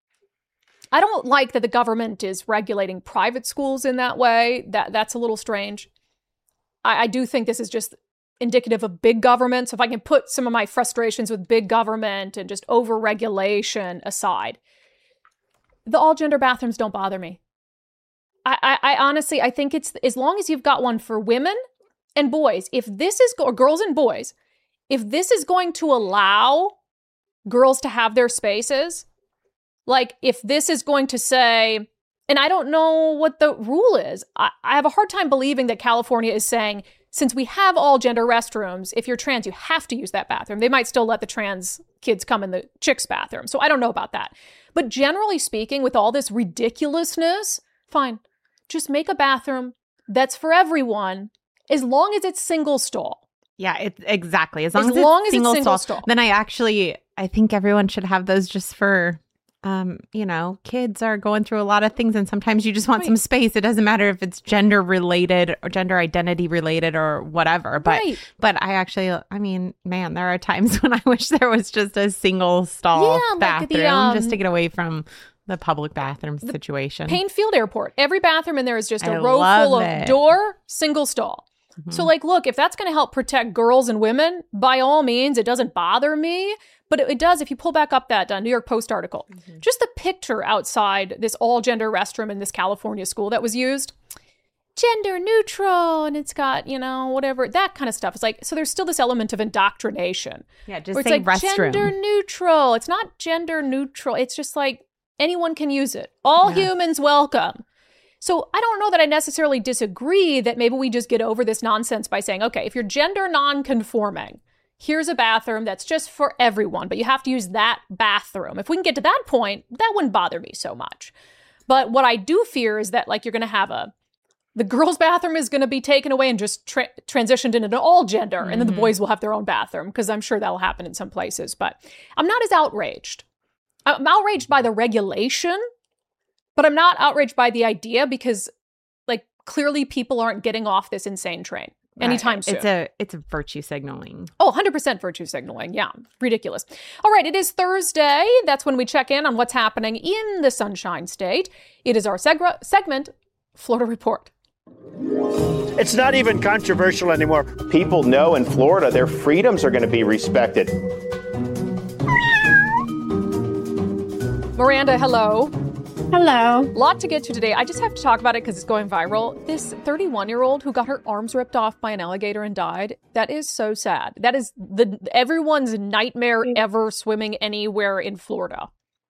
I don't like that the government is regulating private schools in that way. That, that's a little strange. I, I do think this is just indicative of big government. So if I can put some of my frustrations with big government and just over-regulation aside, the all-gender bathrooms don't bother me. I, I, I honestly, I think it's, as long as you've got one for women and boys, if this is, or girls and boys, if this is going to allow girls to have their spaces, like if this is going to say, and I don't know what the rule is, I, I have a hard time believing that California is saying, since we have all gender restrooms, if you're trans, you have to use that bathroom. They might still let the trans kids come in the chicks' bathroom. So I don't know about that. But generally speaking, with all this ridiculousness, fine. Just make a bathroom that's for everyone, as long as it's single stall. Yeah, it, exactly. As long As as, long it's as it's single single stall. stall. Then I actually, I think everyone should have those just for um, you know, kids are going through a lot of things and sometimes you just want right. some space. It doesn't matter if it's gender related or gender identity related or whatever. But, right. but I actually, I mean, man, there are times when I wish there was just a single stall yeah, bathroom like the, um, just to get away from the public bathroom the situation. Payne Field Airport. Every bathroom in there is just a I row full it. of door, single stall. Mm-hmm. So like, look, if that's going to help protect girls and women, by all means, it doesn't bother me. But it, it does, if you pull back up that uh, New York Post article, mm-hmm. just the picture outside this all-gender restroom in this California school that was used, gender neutral, and it's got, you know, whatever, that kind of stuff. It's like, so there's still this element of indoctrination. Yeah, just where say it's like restroom. Gender neutral. It's not gender neutral. It's just like anyone can use it. All yeah. humans welcome. So I don't know that I necessarily disagree that maybe we just get over this nonsense by saying, okay, if you're gender non-conforming, here's a bathroom that's just for everyone, but you have to use that bathroom. If we can get to that point, that wouldn't bother me so much. But what I do fear is that, like, you're going to have a, the girls' bathroom is going to be taken away and just tra- transitioned into an all gender, mm-hmm. and then the boys will have their own bathroom, because I'm sure that'll happen in some places. But I'm not as outraged. I'm outraged by the regulation, but I'm not outraged by the idea because, like, clearly people aren't getting off this insane train. Anytime right. soon. It's a it's a virtue signaling. Oh, one hundred percent virtue signaling. Yeah. Ridiculous. All right. It is Thursday. That's when we check in on what's happening in the Sunshine State. It is our seg- segment, Florida Report. It's not even controversial anymore. People know in Florida their freedoms are going to be respected. Miranda, hello. Hello. Lot to get to today. I just have to talk about it because it's going viral. This thirty-one-year-old who got her arms ripped off by an alligator and died. That is so sad. That is the everyone's nightmare ever, swimming anywhere in Florida.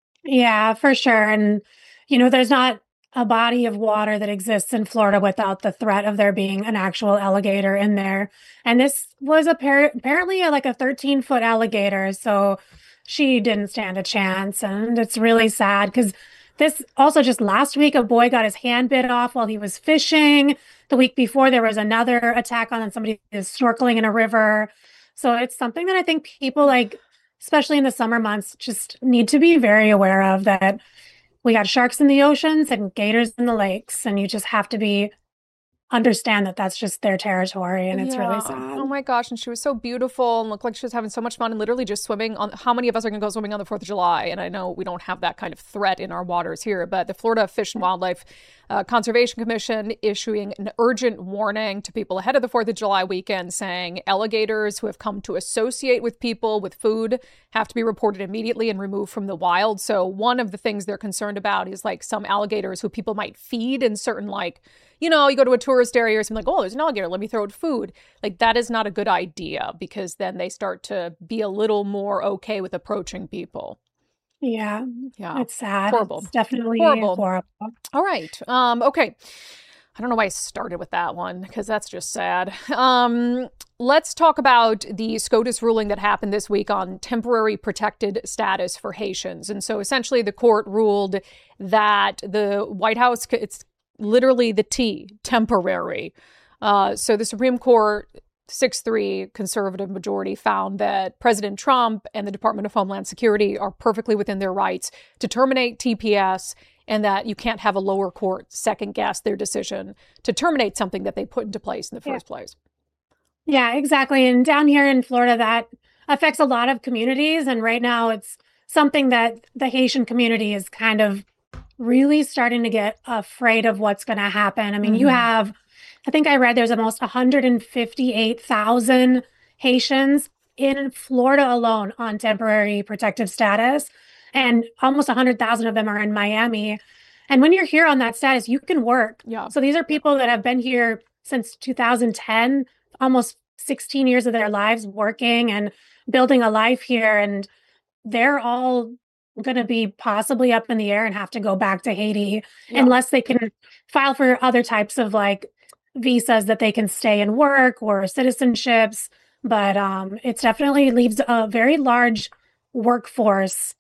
Yeah, for sure. And, you know, there's not a body of water that exists in Florida without the threat of there being an actual alligator in there. And this was appar- apparently a, like a thirteen-foot alligator. So she didn't stand a chance. And it's really sad because this also just last week, a boy got his hand bit off while he was fishing. The week before, there was another attack on somebody who was snorkeling in a river. So it's something that I think people, like, especially in the summer months, just need to be very aware of, that we got sharks in the oceans and gators in the lakes, and you just have to be understand that that's just their territory, and it's yeah. really sad. Oh my gosh, and she was so beautiful and looked like she was having so much fun and literally just swimming on. How many of us are going to go swimming on the fourth of July? And I know we don't have that kind of threat in our waters here, but the Florida Fish and Wildlife uh, Conservation Commission issuing an urgent warning to people ahead of the fourth of July weekend, saying alligators who have come to associate with people with food have to be reported immediately and removed from the wild. So one of the things they're concerned about is like some alligators who people might feed in certain, like, you know, you go to a tourist area or something, like, oh, there's an alligator, let me throw it food. Like, that is not a good idea, because then they start to be a little more okay with approaching people. Yeah. Yeah. It's sad. Horrible. It's definitely horrible. horrible. All right. Um, okay. I don't know why I started with that one, because that's just sad. Um, let's talk about the SCOTUS ruling that happened this week on temporary protected status for Haitians. And so essentially the court ruled that the White House, it's literally the T, temporary. Uh, so the Supreme Court, six three conservative majority, found that President Trump and the Department of Homeland Security are perfectly within their rights to terminate T P S, and that you can't have a lower court second guess their decision to terminate something that they put into place in the first yeah. place. Yeah, exactly. And down here in Florida, that affects a lot of communities. And right now it's something that the Haitian community is kind of really starting to get afraid of what's going to happen. I mean, mm-hmm. you have, I think I read there's almost one hundred fifty-eight thousand Haitians in Florida alone on temporary protective status, and almost one hundred thousand of them are in Miami. And when you're here on that status, you can work. Yeah. So these are people that have been here since two thousand ten, almost sixteen years of their lives working and building a life here. And they're all going to be possibly up in the air and have to go back to Haiti yeah. unless they can file for other types of like visas that they can stay and work, or citizenships. But um, it's definitely leaves a very large workforce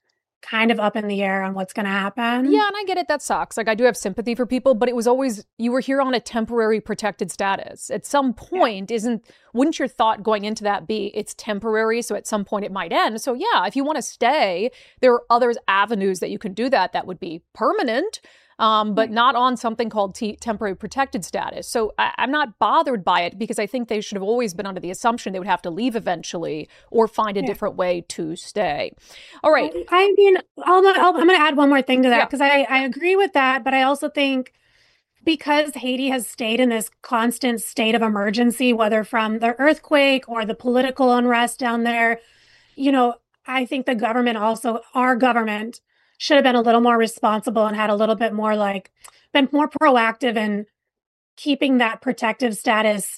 kind of up in the air on what's going to happen. Yeah, and I get it. That sucks. Like, I do have sympathy for people, but it was always, you were here on a temporary protected status. At some point, yeah. isn't, wouldn't your thought going into that be, it's temporary, so at some point it might end? So yeah, if you want to stay, there are other avenues that you can do that that would be permanent. Um, but not on something called t- temporary protected status. So I- I'm not bothered by it because I think they should have always been under the assumption they would have to leave eventually or find a yeah. different way to stay. All right. I mean, I'll, I'll, I'm going to add one more thing to that because yeah. I, I agree with that. But I also think because Haiti has stayed in this constant state of emergency, whether from the earthquake or the political unrest down there, you know, I think the government also, our government, should have been a little more responsible and had a little bit more like been more proactive in keeping that protective status,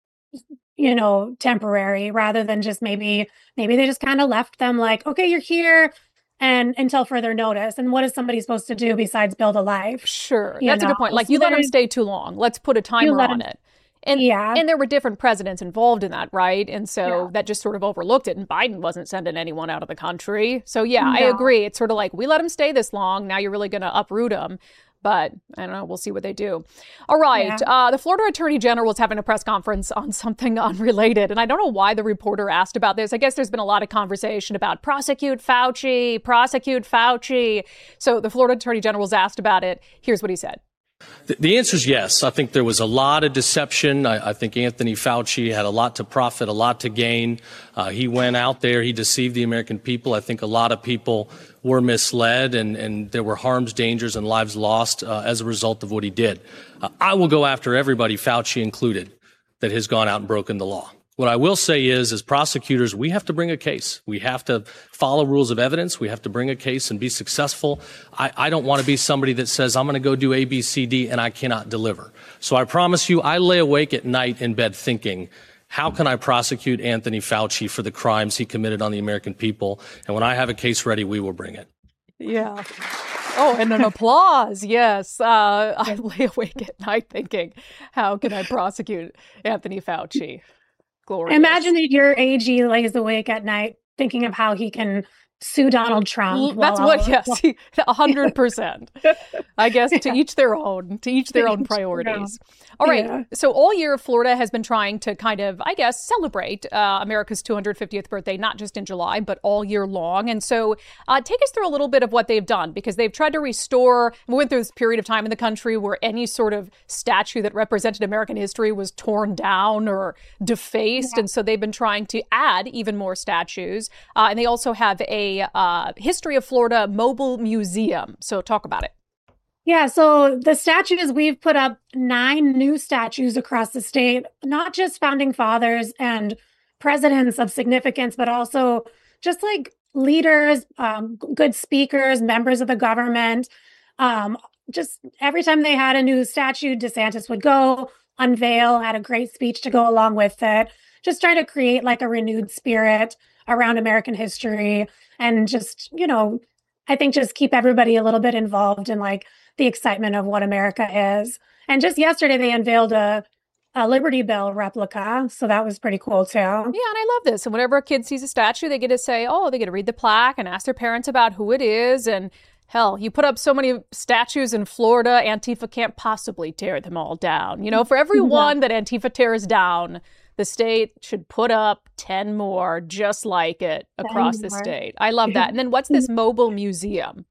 you know, temporary rather than just maybe, maybe they just kind of left them like, okay, you're here and until further notice. And what is somebody supposed to do besides build a life? Sure. You That's know? a good point. Like so you let them stay too long. Let's put a timer on them, it. And, yeah. and there were different presidents involved in that, right? And so yeah. that just sort of overlooked it. And Biden wasn't sending anyone out of the country. So yeah, no. I agree. It's sort of like, we let them stay this long. Now you're really going to uproot them. But I don't know. We'll see what they do. All right. Yeah. Uh, the Florida Attorney General is having a press conference on something unrelated. And I don't know why the reporter asked about this. I guess there's been a lot of conversation about prosecute Fauci, prosecute Fauci. So the Florida Attorney General was asked about it. Here's what he said. The answer is yes. I think there was a lot of deception. I, I think Anthony Fauci had a lot to profit, a lot to gain. Uh, he went out there. He deceived the American people. I think a lot of people were misled, and, and there were harms, dangers, and lives lost uh, as a result of what he did. Uh, I will go after everybody, Fauci included, that has gone out and broken the law. What I will say is, as prosecutors, we have to bring a case. We have to follow rules of evidence. We have to bring a case and be successful. I, I don't want to be somebody that says, I'm going to go do A, B, C, D, and I cannot deliver. So I promise you, I lay awake at night in bed thinking, how can I prosecute Anthony Fauci for the crimes he committed on the American people? And when I have a case ready, we will bring it. Yeah. Oh, and an applause. Yes. Uh, I lay awake at night thinking, how can I prosecute Anthony Fauci? Glorious. Imagine that your A G lays awake at night thinking of how he can sue Donald Trump. That's what, yes, a hundred percent. I guess yeah. to each their own, to each their own priorities. All right. Yeah. So all year, Florida has been trying to kind of, I guess, celebrate uh, America's two hundred fiftieth birthday, not just in July, but all year long. And so uh, take us through a little bit of what they've done, because they've tried to restore, we went through this period of time in the country where any sort of statue that represented American history was torn down or defaced. Yeah. And so they've been trying to add even more statues. Uh, and they also have a uh, History of Florida mobile museum. So talk about it. Yeah, so the statues, we've put up nine new statues across the state, not just founding fathers and presidents of significance, but also just like leaders, um, good speakers, members of the government. Um, just every time they had a new statue, DeSantis would go, unveil, had a great speech to go along with it, just try to create like a renewed spirit around American history and just, you know, I think just keep everybody a little bit involved in like the excitement of what America is. And just yesterday, they unveiled a, a Liberty Bell replica. So that was pretty cool, too. Yeah, and I love this. And whenever a kid sees a statue, they get to say, oh, they get to read the plaque and ask their parents about who it is. And hell, you put up so many statues in Florida, Antifa can't possibly tear them all down. You know, for every one that Antifa tears down, the state should put up ten more just like it across the state. I love that. And then what's this mobile museum?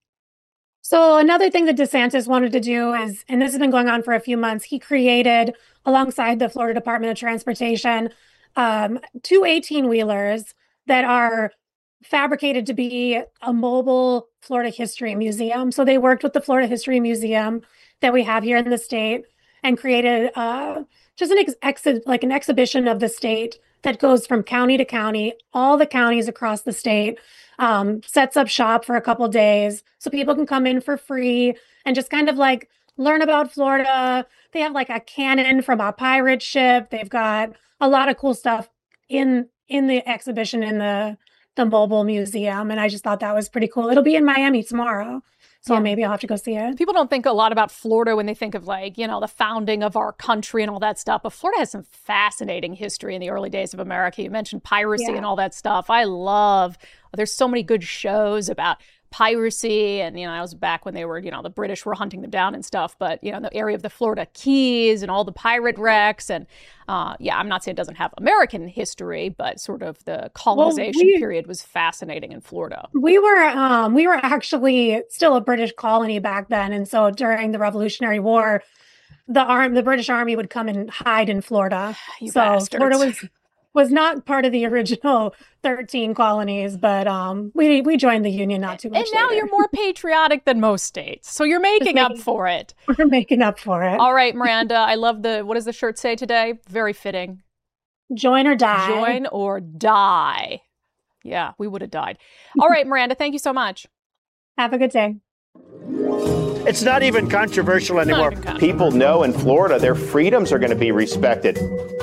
So another thing that DeSantis wanted to do is, and this has been going on for a few months, he created, alongside the Florida Department of Transportation, um, two eighteen-wheelers that are fabricated to be a mobile Florida History Museum. So they worked with the Florida History Museum that we have here in the state and created uh, just an ex- ex- like an exhibition of the state that goes from county to county, all the counties across the state. Um, sets up shop for a couple days so people can come in for free and just kind of like learn about Florida. They have like a cannon from a pirate ship. They've got a lot of cool stuff in in the exhibition in the the mobile museum. And I just thought that was pretty cool. It'll be in Miami tomorrow. So yeah. Maybe I'll have to go see it. People don't think a lot about Florida when they think of like, you know, the founding of our country and all that stuff. But Florida has some fascinating history in the early days of America. You mentioned piracy yeah. and all that stuff. I love, there's so many good shows about piracy. And, you know, I was back when they were, you know, the British were hunting them down and stuff. But, you know, in the area of the Florida Keys and all the pirate wrecks. And, uh, yeah, I'm not saying it doesn't have American history, but sort of the colonization well, we, period was fascinating in Florida. We were um, we were actually still a British colony back then. And so during the Revolutionary War, the arm, the British Army would come and hide in Florida. You so bastards. Florida was was not part of the original thirteen colonies, but um, we we joined the Union not too much And now later. you're more patriotic than most states, so you're making, making up for it. We're making up for it. All right, Miranda, I love the, what does the shirt say today? Very fitting. Join or die. Join or die. Yeah, we would have died. All right, Miranda, thank you so much. Have a good day. It's not even controversial anymore. Even controversial. People know in Florida their freedoms are going to be respected.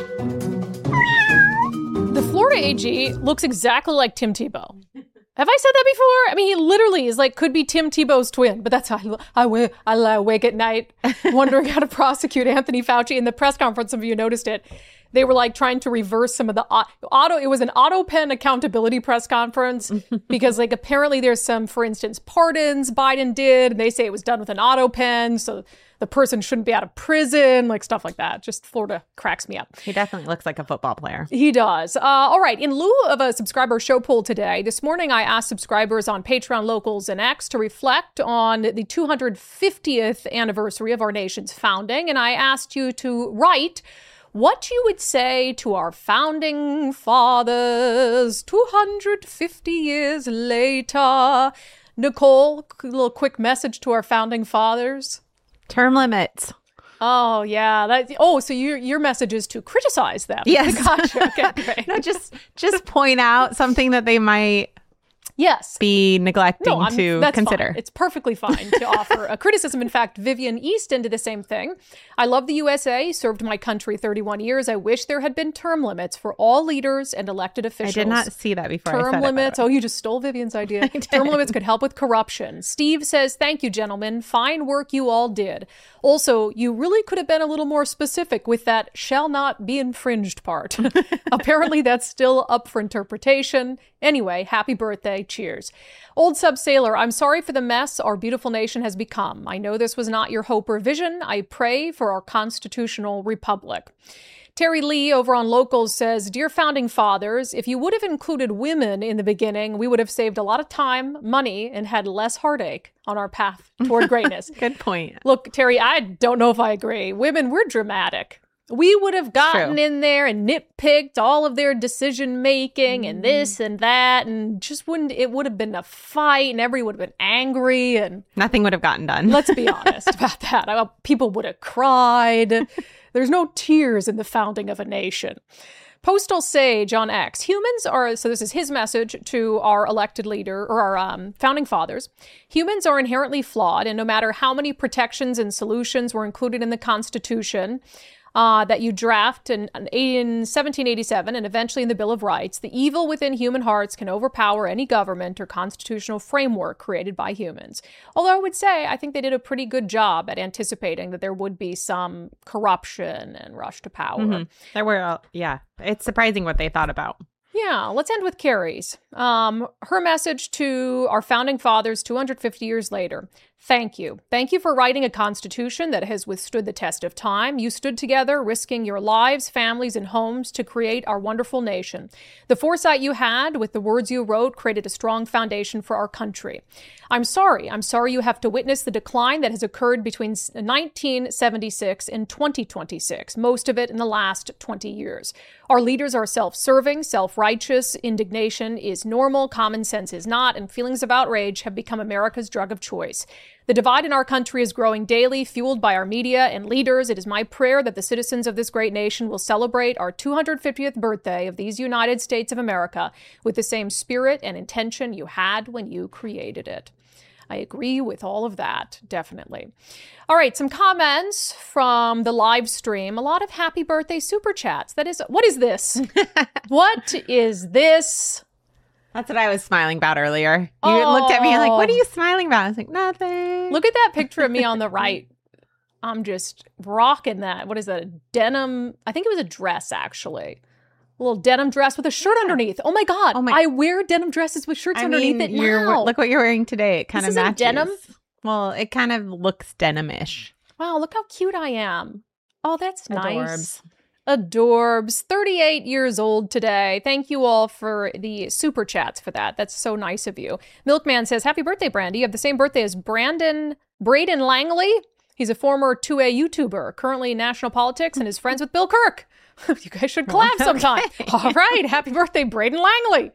The Florida A G looks exactly like Tim Tebow. Have I said that before? I mean, he literally is like, could be Tim Tebow's twin, but that's how I, I, I lie awake at night wondering how to prosecute Anthony Fauci. In the press conference, some of you noticed it. They were like trying to reverse some of the auto, it was an auto pen accountability press conference because like apparently there's some, for instance, pardons Biden did, and they say it was done with an auto pen. So the person shouldn't be out of prison, like stuff like that. Just Florida cracks me up. He definitely looks like a football player. He does. Uh, all right. In lieu of a subscriber show poll today, this morning I asked subscribers on Patreon, Locals, and X to reflect on the two hundred fiftieth anniversary of our nation's founding. And I asked you to write what you would say to our founding fathers two hundred fifty years later. Nicole, a little quick message to our founding fathers. Term limits. Oh, yeah. That, oh, so your your message is to criticize them. Yes. Gotcha. Okay, great. No, just, just point out something that they might yes. be neglecting no, to that's consider. Fine. It's perfectly fine to offer a criticism. In fact, Vivian Easton did the same thing. I love the U S A, served my country thirty-one years. I wish there had been term limits for all leaders and elected officials. I did not see that before Term I said limits. it, Oh, you just stole Vivian's idea. Term limits could help with corruption. Steve says, thank you, gentlemen. Fine work you all did. Also, you really could have been a little more specific with that shall not be infringed part. Apparently, that's still up for interpretation. Anyway, happy birthday. Cheers. Old Sub Sailor, I'm sorry for the mess our beautiful nation has become. I know this was not your hope or vision. I pray for our constitutional republic. Terry Lee over on Locals says, Dear Founding Fathers, if you would have included women in the beginning, we would have saved a lot of time, money, and had less heartache on our path toward greatness. Good point. Look, Terry, I don't know if I agree. Women, we're dramatic. We would have gotten True. in there and nitpicked all of their decision making and this and that, and just wouldn't, it would have been a fight and everyone would have been angry and nothing would have gotten done. Let's be honest about that. I, people would have cried. There's no tears in the founding of a nation. Postal Sage on X. Humans are, so this is his message to our elected leader or our um, founding fathers. Humans are inherently flawed, and no matter how many protections and solutions were included in the Constitution, Uh, that you draft in, in seventeen eighty-seven and eventually in the Bill of Rights, the evil within human hearts can overpower any government or constitutional framework created by humans. Although I would say I think they did a pretty good job at anticipating that there would be some corruption and rush to power. Mm-hmm. There were, uh, yeah, it's surprising what they thought about. Yeah, let's end with Carrie's. Um, her message to our founding fathers two hundred fifty years later. Thank you. Thank you for writing a constitution that has withstood the test of time. You stood together, risking your lives, families, and homes to create our wonderful nation. The foresight you had with the words you wrote created a strong foundation for our country. I'm sorry. I'm sorry you have to witness the decline that has occurred between nineteen seventy-six and twenty twenty-six, most of it in the last twenty years. Our leaders are self-serving, self-righteous. Indignation is normal, common sense is not, and feelings of outrage have become America's drug of choice. The divide in our country is growing daily, fueled by our media and leaders. It is my prayer that the citizens of this great nation will celebrate our two hundred fiftieth birthday of these United States of America with the same spirit and intention you had when you created it. I agree with all of that, definitely. All right, some comments from the live stream. A lot of happy birthday super chats. That is, what is this? What is this? That's what I was smiling about earlier. You oh. looked at me like, what are you smiling about? I was like, nothing. Look at that picture of me on the right. I'm just rocking that. What is that? A denim? I think it was a dress, actually. A little denim dress with a shirt yeah. underneath. Oh my God. Oh my. I wear denim dresses with shirts I underneath mean, it now. Look what you're wearing today. It kind this of matches. Denim? Well, it kind of looks denim-ish. Wow, look how cute I am. Oh, that's Adorbs. nice. Adorbs. thirty-eight years old today. Thank you all for the super chats for that. That's so nice of you. Milkman says, happy birthday, Brandy. You have the same birthday as Brandon Braden Langley. He's a former two A YouTuber, currently in national politics, and is friends with Bill Kirk. You guys should collab sometime. Okay. All right. Happy birthday, Braden Langley.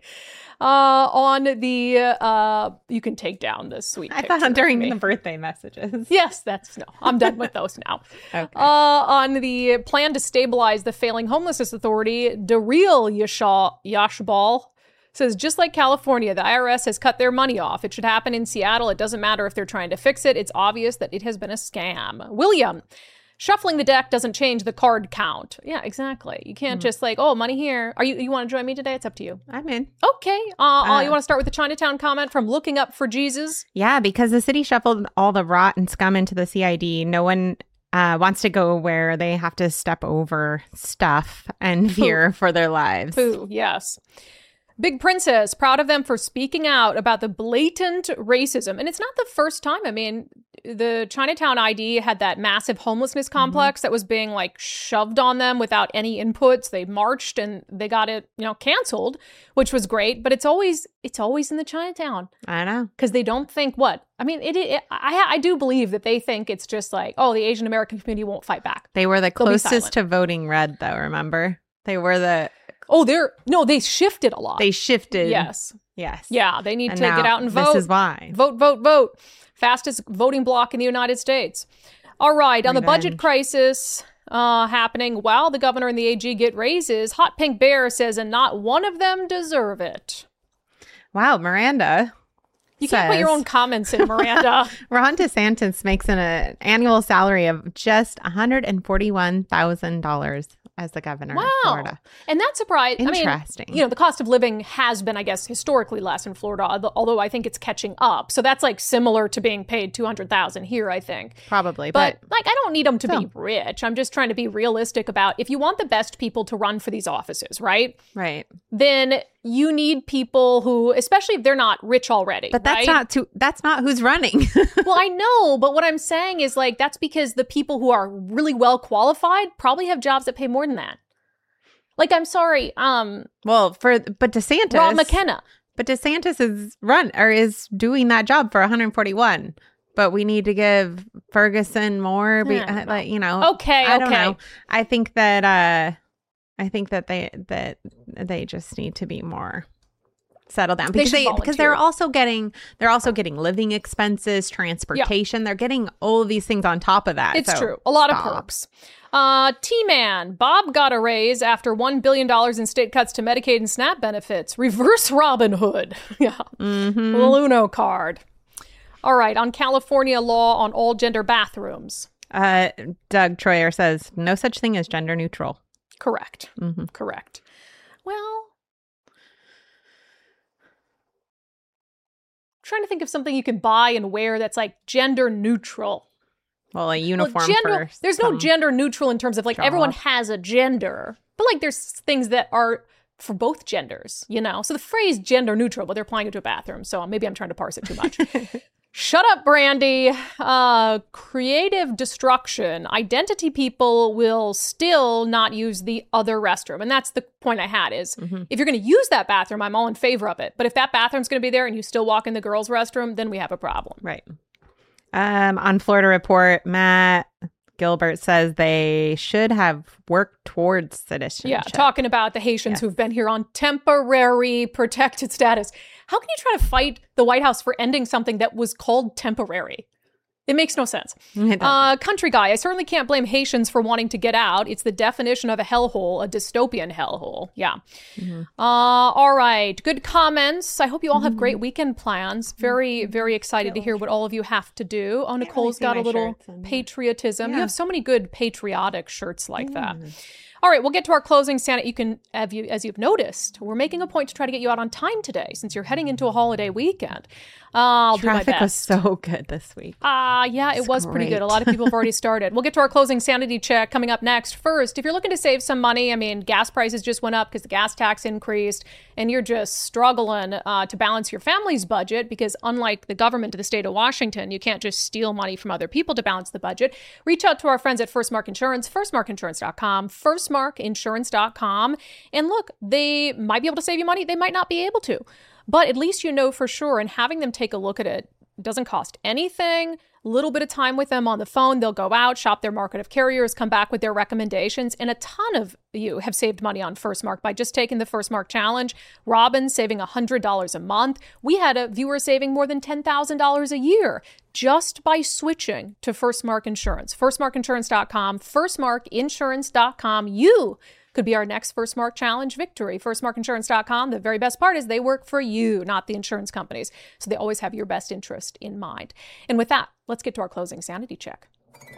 Uh, on the, uh, you can take down the sweet I thought during the birthday messages. Yes, that's, no, I'm done with those now. Okay. Uh, on the plan to stabilize the failing homelessness authority, Daryl Yashal, Yashbal says, just like California, the I R S has cut their money off. It should happen in Seattle. It doesn't matter if they're trying to fix it. It's obvious that it has been a scam. William, shuffling the deck doesn't change the card count. Yeah, exactly. You can't mm. just like, oh, money here. Are you, you want to join me today? It's up to you. I'm in. Okay. Uh, uh, you want to start with the Chinatown comment from Looking Up for Jesus? Yeah, because the city shuffled all the rot and scum into the C I D. No one uh, wants to go where they have to step over stuff and fear for their lives. Ooh, yes. Big Princess, proud of them for speaking out about the blatant racism. And it's not the first time. I mean, the Chinatown I D had that massive homelessness complex mm-hmm. that was being like shoved on them without any inputs. They marched and they got it, you know, canceled, which was great. But it's always it's always in the Chinatown. I know. Because they don't think what? I mean, it, it I, I do believe that they think it's just like, oh, the Asian American community won't fight back. They were the closest to voting red, though, remember? They were the... Oh, they're no, they shifted a lot. They shifted. Yes. Yes. Yeah, they need and to get out and vote. This is why. Vote, vote, vote. Fastest voting bloc in the United States. All right, on Revenge. The budget crisis uh, happening while the governor and the A G get raises, Hot Pink Bear says, and not one of them deserve it. Wow, Miranda. You says, can't put your own comments in, Miranda. Ron DeSantis makes an uh, annual salary of just one hundred forty-one thousand dollars as the governor wow. of Florida. And that surprised, Interesting. I mean, you know, the cost of living has been, I guess, historically less in Florida, although I think it's catching up. So that's like similar to being paid two hundred thousand dollars here, I think. Probably. But, but like, I don't need them to so. be rich. I'm just trying to be realistic about if you want the best people to run for these offices, right? Right. Then you need people who, especially if they're not rich already. But that's right? not too, that's not who's running. Well, I know, but what I'm saying is like, that's because the people who are really well qualified probably have jobs that pay more than that. Like, I'm sorry. Um, well, for but DeSantis, Rob McKenna, but DeSantis is run or is doing that job for one hundred forty-one. But we need to give Ferguson more. Be, yeah, uh, like, you know, okay, I okay. don't know. I think that uh, I think that they that they just need to be more settled down because they, they because they're also getting they're also getting living expenses, transportation. Yeah. They're getting all of these things on top of that. It's so true. A lot stop. of perks. Uh, T-Man, Bob got a raise after one billion dollars in state cuts to Medicaid and SNAP benefits. Reverse Robin Hood. Yeah. Mm-hmm. The Luno card. All right. On California law on all gender bathrooms. Uh, Doug Troyer says no such thing as gender neutral. Correct. Mm-hmm. Correct. Well, I'm trying to think of something you can buy and wear that's like gender neutral. Well, a uniform well, gender, for There's no gender neutral in terms of like job. Everyone has a gender. But like there's things that are for both genders, you know? So the phrase gender neutral, but they're applying it to a bathroom. So maybe I'm trying to parse it too much. Shut up, Brandy. Uh, creative destruction. Identity people will still not use the other restroom. And that's the point I had is mm-hmm. if you're going to use that bathroom, I'm all in favor of it. But if that bathroom's going to be there and you still walk in the girls' restroom, then we have a problem. Right. Um, on Florida Report, Matt Gilbert says they should have worked towards citizenship. Yeah, talking about the Haitians yes. who've been here on temporary protected status. How can you try to fight the White House for ending something that was called temporary? It makes no sense. Uh, country guy, I certainly can't blame Haitians for wanting to get out. It's the definition of a hellhole, a dystopian hellhole. Yeah. Mm-hmm. Uh, all right. Good comments. I hope you all have great weekend plans. Very, very excited to hear what all of you have to do. Oh, Nicole's got a little patriotism. Yeah. You have so many good patriotic shirts like mm. that. All right, we'll get to our closing sanity. You can, have you, as you've noticed, we're making a point to try to get you out on time today since you're heading into a holiday weekend. Uh, I'll Traffic do my best. was so good this week. Ah, uh, yeah, it it's was great. pretty good. A lot of people have already started. We'll get to our closing sanity check coming up next. First, if you're looking to save some money, I mean, gas prices just went up because the gas tax increased, and you're just struggling uh, to balance your family's budget because unlike the government of the state of Washington, you can't just steal money from other people to balance the budget. Reach out to our friends at First Mark Insurance, first mark insurance dot com, first mark insurance dot com. And look, they might be able to save you money. They might not be able to, but at least you know for sure. And having them take a look at it doesn't cost anything. A little bit of time with them on the phone. They'll go out, shop their market of carriers, come back with their recommendations. And a ton of you have saved money on First Mark by just taking the First Mark Challenge. Robin saving one hundred dollars a month. We had a viewer saving more than ten thousand dollars a year just by switching to First Mark Insurance. first mark insurance dot com, first mark insurance dot com. You could be our next First Mark Challenge victory. first mark insurance dot com. The very best part is they work for you, not the insurance companies. So they always have your best interest in mind. And with that, let's get to our closing sanity check.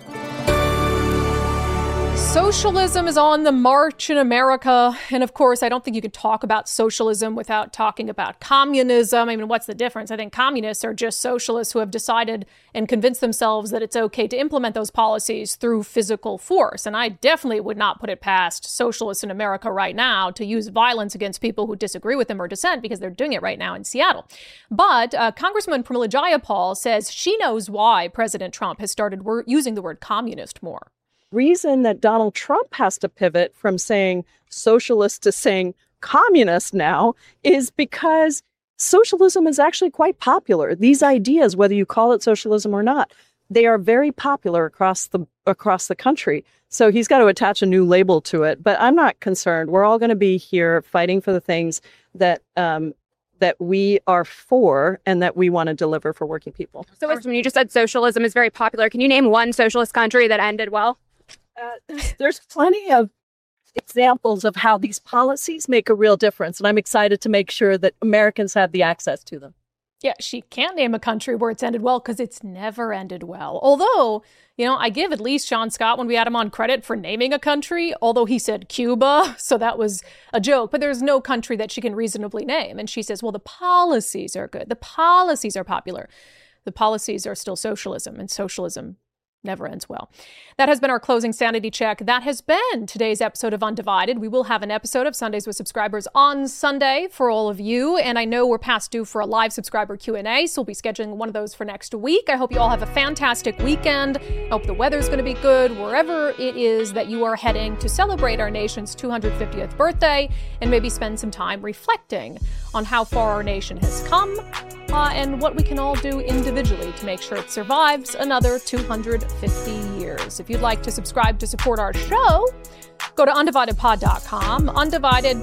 Socialism is on the march in America. And of course, I don't think you can talk about socialism without talking about communism. I mean, what's the difference? I think communists are just socialists who have decided and convinced themselves that it's okay to implement those policies through physical force. And I definitely would not put it past socialists in America right now to use violence against people who disagree with them or dissent, because they're doing it right now in Seattle. But uh, Congresswoman Pramila Jayapal says she knows why President Trump has started wor- using the word communist more. Reason that Donald Trump has to pivot from saying socialist to saying communist now is because socialism is actually quite popular. These ideas, whether you call it socialism or not, they are very popular across the across the country. So he's got to attach a new label to it. But I'm not concerned. We're all going to be here fighting for the things that um, that we are for and that we want to deliver for working people. So when you just said socialism is very popular, can you name one socialist country that ended well? Uh, there's plenty of examples of how these policies make a real difference, and I'm excited to make sure that Americans have the access to them. Yeah, she can't name a country where it's ended well because it's never ended well. Although, you know, I give at least Sean Scott, when we had him on, credit for naming a country, although he said Cuba, so that was a joke. But there's no country that she can reasonably name. And she says, well, the policies are good. The policies are popular. The policies are still socialism, and socialism never ends well. That has been our closing sanity check. That has been today's episode of Undivided. We will have an episode of Sundays with Subscribers on Sunday for all of you. And I know we're past due for a live subscriber Q and A, so we'll be scheduling one of those for next week. I hope you all have a fantastic weekend. I hope the weather's going to be good wherever it is that you are heading to celebrate our nation's two hundred fiftieth birthday, and maybe spend some time reflecting on how far our nation has come uh, and what we can all do individually to make sure it survives another two hundred fifty years. If you'd like to subscribe to support our show, go to undivided pod dot com, undivided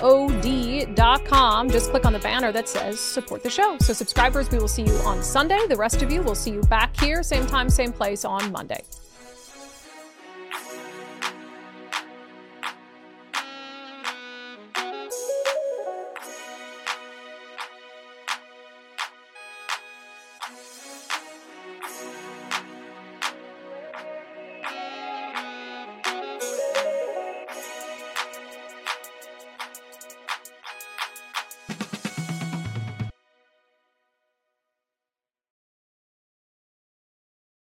pod dot com. Just click on the banner that says support the show. So subscribers, we will see you on Sunday. The rest of you, we'll see you back here, same time, same place on Monday.